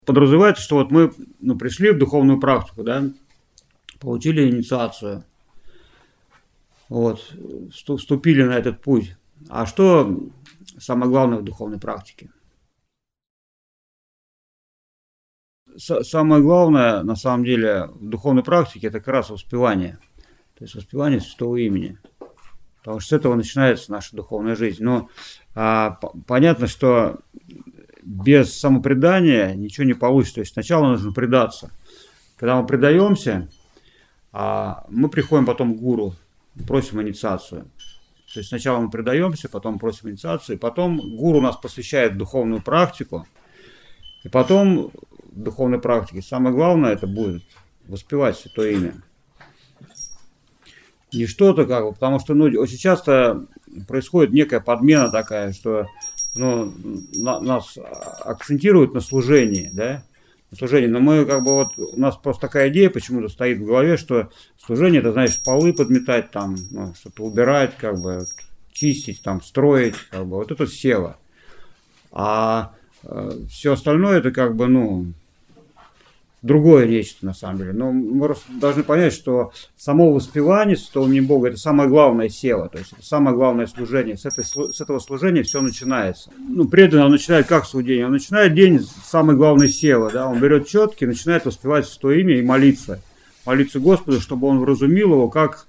Подразумевается, что вот мы пришли в духовную практику, да, получили инициацию, вот, вступили на этот путь. А что самое главное в духовной практике? Самое главное, на самом деле, в духовной практике, это как раз воспевание. То есть воспевание святого имени. Потому что с этого начинается наша духовная жизнь. Но понятно, что без самопредания ничего не получится. То есть сначала нужно предаться. Когда мы предаемся, мы приходим потом к гуру, просим инициацию. То есть сначала мы предаемся, потом просим инициацию, потом гуру нас посвящает в духовную практику, и потом в духовной практике самое главное это будет воспевать святое имя. Не что-то как бы, потому что очень часто происходит некая подмена такая, что нас акцентируют на служении, да, на служении. Но мы как бы вот, у нас просто такая идея почему-то стоит в голове, что служение это, знаешь, полы подметать, там, что-то убирать, как бы, чистить, там, строить, как бы, вот это сева. А все остальное это как бы, другое нечто, на самом деле. Но мы должны понять, что само воспевание святого имени Бога – это самое главное сева, то есть это самое главное служение. С этого служения все начинается. Преданный, он начинает как свой день? Он начинает день с самой главной севы, да? Он берет четки, начинает воспевать святое имя и молиться. Молиться Господу, чтобы он вразумил его, как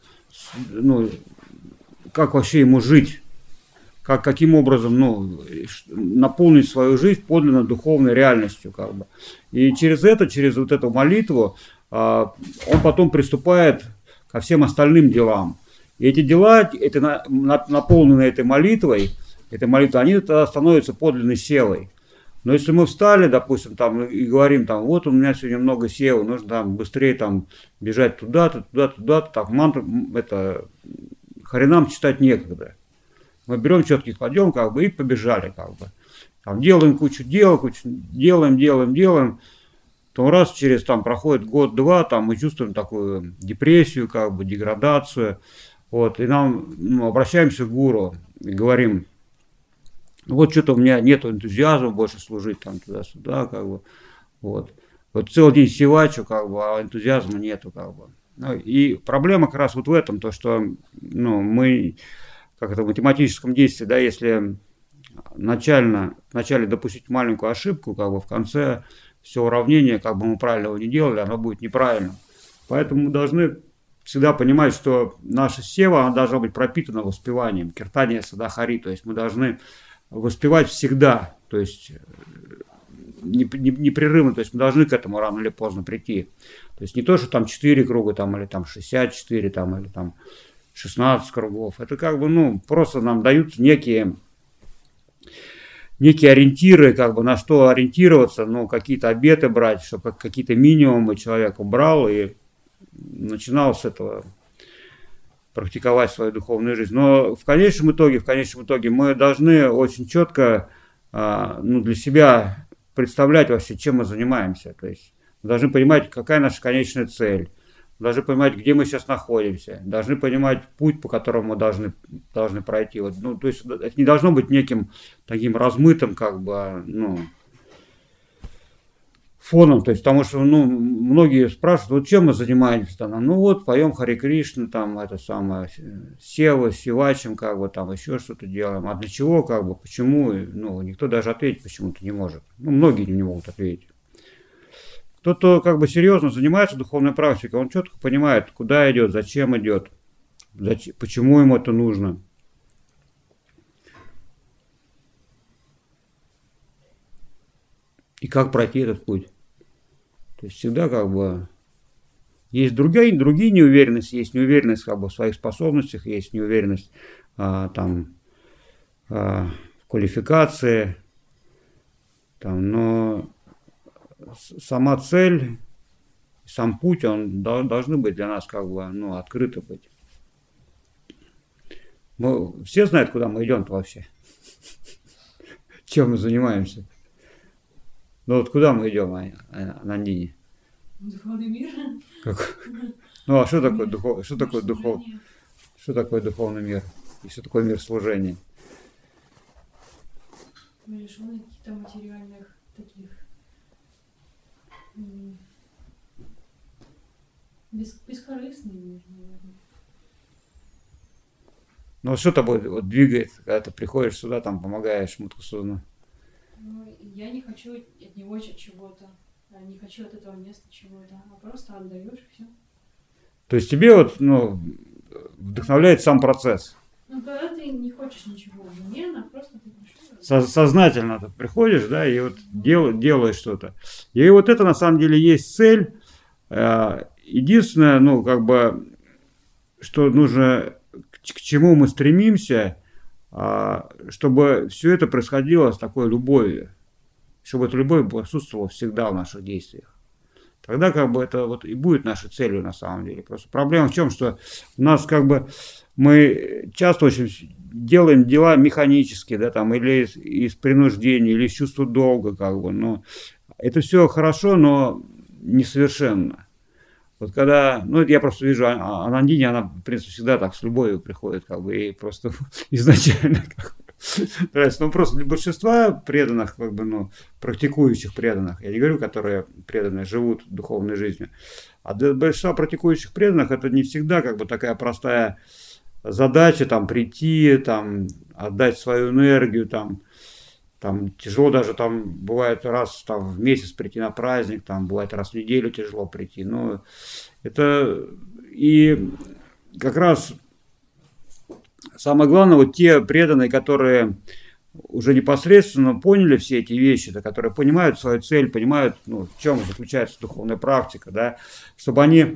вообще ему жить. Каким образом наполнить свою жизнь подлинно духовной реальностью. Как бы. И через вот эту молитву он потом приступает ко всем остальным делам. И эти дела, наполненные этой молитвой, они тогда становятся подлинной севой. Но если мы встали, допустим, там, и говорим, там, вот у меня сегодня много севы, нужно там, быстрее там, бежать туда-то, так, мантру, харинам читать некогда. Мы берем четкий кладем, как бы, и побежали, как бы. Там делаем кучу дел, делаем. То раз через там проходит год-два, там мы чувствуем такую депрессию, как бы, деградацию. Вот, и нам обращаемся к гуру и говорим, вот что-то у меня нет энтузиазма больше служить там туда-сюда, как бы. Вот целый день севачу, как бы, а энтузиазма нету, как бы. И проблема как раз вот в этом, то, что мы, как это в математическом действии, да, если вначале допустить маленькую ошибку, как бы в конце все уравнение, как бы мы правильно его не делали, оно будет неправильным. Поэтому мы должны всегда понимать, что наша сева, она должна быть пропитана воспеванием, киртания садахари, то есть мы должны воспевать всегда, то есть непрерывно, то есть мы должны к этому рано или поздно прийти. То есть не то, что там 4 круга, там, или там 64, там, или там 16 кругов. Это как бы, просто нам дают некие ориентиры, как бы на что ориентироваться, какие-то обеты брать, чтобы какие-то минимумы человек убрал и начинал с этого практиковать свою духовную жизнь. Но в конечном итоге мы должны очень четко для себя представлять вообще, чем мы занимаемся. То есть мы должны понимать, какая наша конечная цель. Должны понимать, где мы сейчас находимся, должны понимать путь, по которому мы должны пройти. Вот, то есть это не должно быть неким таким размытым, как бы, фоном, то есть, потому что, многие спрашивают, вот чем мы занимаемся, там, поем Харе Кришна, там, это самое, сева, севачим, как бы, там, еще что-то делаем, а для чего, как бы, почему, никто даже ответить почему-то не может, многие не могут ответить. Кто-то как бы серьезно занимается духовной практикой, он четко понимает, куда идет, зачем идет, почему ему это нужно. И как пройти этот путь. То есть всегда как бы есть другие неуверенности, есть неуверенность как бы в своих способностях, есть неуверенность в квалификации, но сама цель, сам путь, он должны быть для нас как бы, открыты быть. Мы все знают, куда мы идем-то вообще. Чем мы занимаемся. Вот куда мы идем, Нандини? Духовный мир. А что такое духовный мир? И что такое мир служения? Мы лишены каких-то материальных таких Бескорыстный мир, наверное. Ну, вот что тобой вот двигает, когда ты приходишь сюда, там, помогаешь Мутхусуну? Ну, я не хочу от него чего-то, не хочу от этого места чего-то, а просто отдаешь и все. То есть тебе вот, ну, вдохновляет сам процесс? Ну, когда ты не хочешь ничего взамен, а просто ты пришел. Сознательно ты приходишь, да, и вот делаешь что-то. И вот это на самом деле есть цель. Единственное, ну, как бы, что нужно, к чему мы стремимся, чтобы все это происходило с такой любовью, чтобы эта любовь присутствовала всегда в наших действиях. Тогда как бы это вот и будет нашей целью на самом деле. Просто проблема в чем, что у нас как бы мы часто очень делаем дела механически, да, там, или из принуждения, или из чувства долга, как бы, но это все хорошо, но несовершенно. Вот когда, ну, это я просто вижу Анандини, она, в принципе, всегда так с любовью приходит, как бы, и просто изначально, как бы, нравится. Ну, просто для большинства преданных, как бы, ну, практикующих преданных, я не говорю, которые преданные живут духовной жизнью, а для большинства практикующих преданных это не всегда, как бы, такая простая задача, там, прийти, там, отдать свою энергию, там, тяжело даже, там, бывает раз там, в месяц прийти на праздник, там, бывает раз в неделю тяжело прийти. Но это и как раз самое главное, вот те преданные, которые уже непосредственно поняли все эти вещи, да, которые понимают свою цель, понимают, ну, в чем заключается духовная практика, да, чтобы они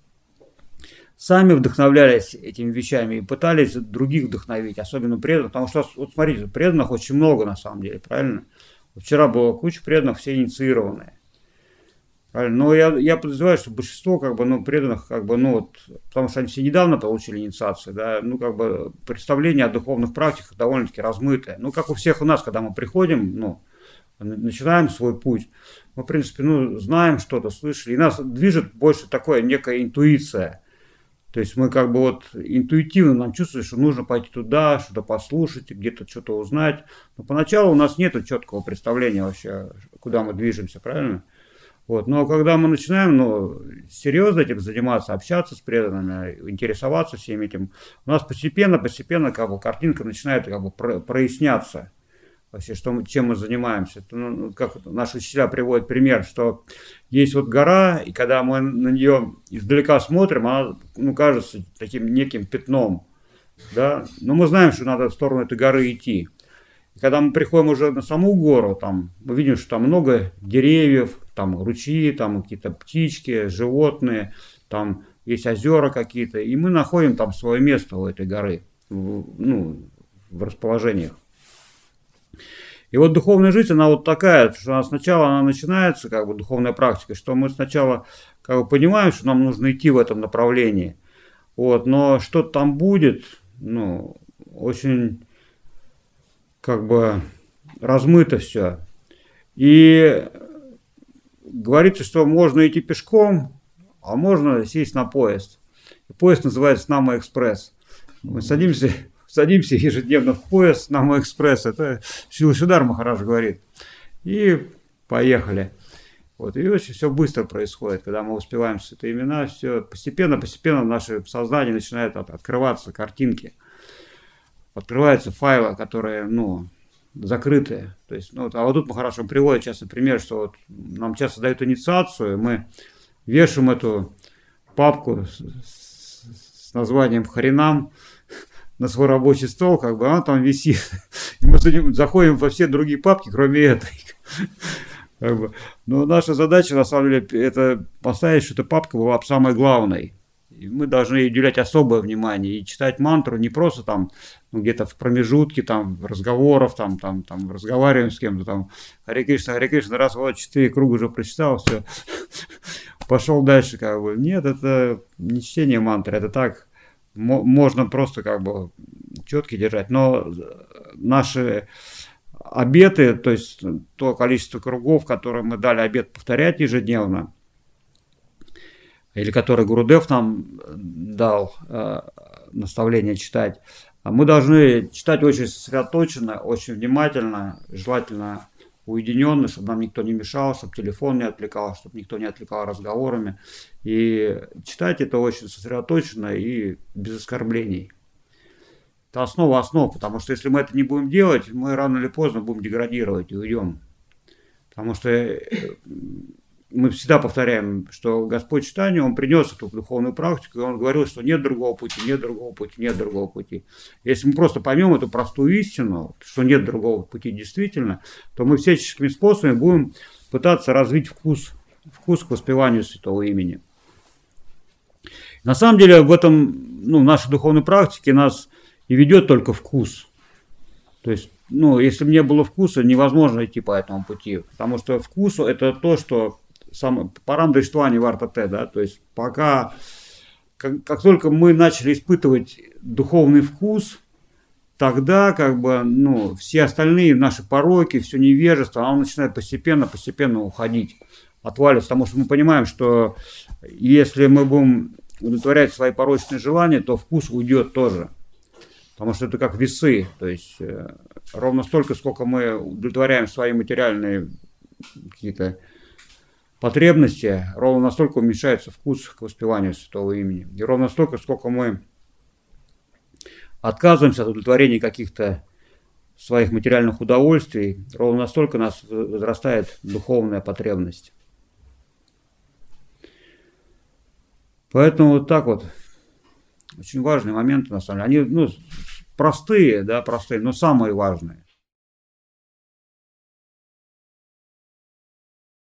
сами вдохновлялись этими вещами и пытались других вдохновить, особенно преданных, потому что, вот смотрите, преданных очень много на самом деле, правильно? Вот вчера было куча преданных, все инициированные. Правильно? Но я подозреваю, что большинство, как бы, ну, преданных, как бы, ну, вот, потому что они все недавно получили инициацию, да, ну, как бы, представление о духовных практиках довольно-таки размытое. Ну, как у всех у нас, когда мы приходим, ну, начинаем свой путь, мы, в принципе, ну, знаем что-то, слышали, и нас движет больше такое некая интуиция. То есть мы как бы вот интуитивно нам чувствуем, что нужно пойти туда, что-то послушать, где-то что-то узнать. Но поначалу у нас нет четкого представления вообще, куда мы движемся, правильно? Вот. Но когда мы начинаем, ну, серьезно этим заниматься, общаться с преданными, интересоваться всем этим, у нас постепенно как бы картинка начинает как бы проясняться. Вообще, чем мы занимаемся. Это, ну, как наши учителя приводят пример, что есть вот гора, и когда мы на нее издалека смотрим, она, ну, кажется таким неким пятном. Да? Но мы знаем, что надо в сторону этой горы идти. И когда мы приходим уже на саму гору, там, мы видим, что там много деревьев, там ручьи, там какие-то птички, животные, там есть озера какие-то, и мы находим там свое место у этой горы, ну, в расположениях. И вот духовная жизнь, она вот такая, что сначала она начинается, как бы, духовная практика, что мы сначала как бы понимаем, что нам нужно идти в этом направлении, вот, но что там будет, ну, очень, как бы, размыто все. И говорится, что можно идти пешком, а можно сесть на поезд. И поезд называется «Нама Экспресс». Мы садимся ежедневно в поезд «Нама Экспресс», это Шрила Шридар Махарадж говорит, и поехали. Вот, и очень все быстро происходит, когда мы успеваем с этой имена, все постепенно в наше сознание начинают открываться картинки, открываются файлы, которые, ну, закрытые. То есть, ну, а вот тут Махарадж приводит часто пример, что вот нам часто дают инициацию, мы вешаем эту папку с названием Харинам на свой рабочий стол, как бы она там висит. И мы заходим во все другие папки, кроме этой. Как бы. Но наша задача, на самом деле, это поставить, что эта папка была самой главной. И мы должны ей уделять особое внимание и читать мантру не просто там, ну, где-то в промежутке там разговоров, там разговариваем с кем-то, там Харе Кришна, раз, вот 4 круга уже прочитал, все, пошел дальше, как бы. Нет, это не чтение мантры, это так. Можно просто как бы четко держать, но наши обеты, то есть то количество кругов, которые мы дали обет повторять ежедневно, или который Гурудев нам дал наставление читать, мы должны читать очень сосредоточенно, очень внимательно, желательно уединенно, чтобы нам никто не мешал, чтобы телефон не отвлекал, чтобы никто не отвлекал разговорами. И читать это очень сосредоточенно и без оскорблений. Это основа основ, потому что если мы это не будем делать, мы рано или поздно будем деградировать и уйдем. Потому что мы всегда повторяем, что Господь читание, Он принес эту духовную практику, и Он говорил, что нет другого пути, нет другого пути, нет другого пути. Если мы просто поймем эту простую истину, что нет другого пути действительно, то мы всяческими способами будем пытаться развить вкус к воспеванию святого имени. На самом деле в этом, в нашей духовной практике нас и ведет только вкус. То есть, если бы не было вкуса, невозможно идти по этому пути. Потому что вкус – это то, что парам дриштвани вартате, да, то есть пока, как только мы начали испытывать духовный вкус, тогда все остальные наши пороки, все невежество, оно начинает постепенно уходить, отваливаться, потому что мы понимаем, что если мы будем удовлетворять свои порочные желания, то вкус уйдет тоже. Потому что это как весы, то есть ровно столько, сколько мы удовлетворяем свои материальные какие-то потребности, ровно настолько уменьшается вкус к воспеванию святого имени. И ровно столько, сколько мы отказываемся от удовлетворения каких-то своих материальных удовольствий, ровно настолько у нас возрастает духовная потребность. Поэтому вот так вот. Очень важные моменты, на самом деле. Они простые, но самые важные.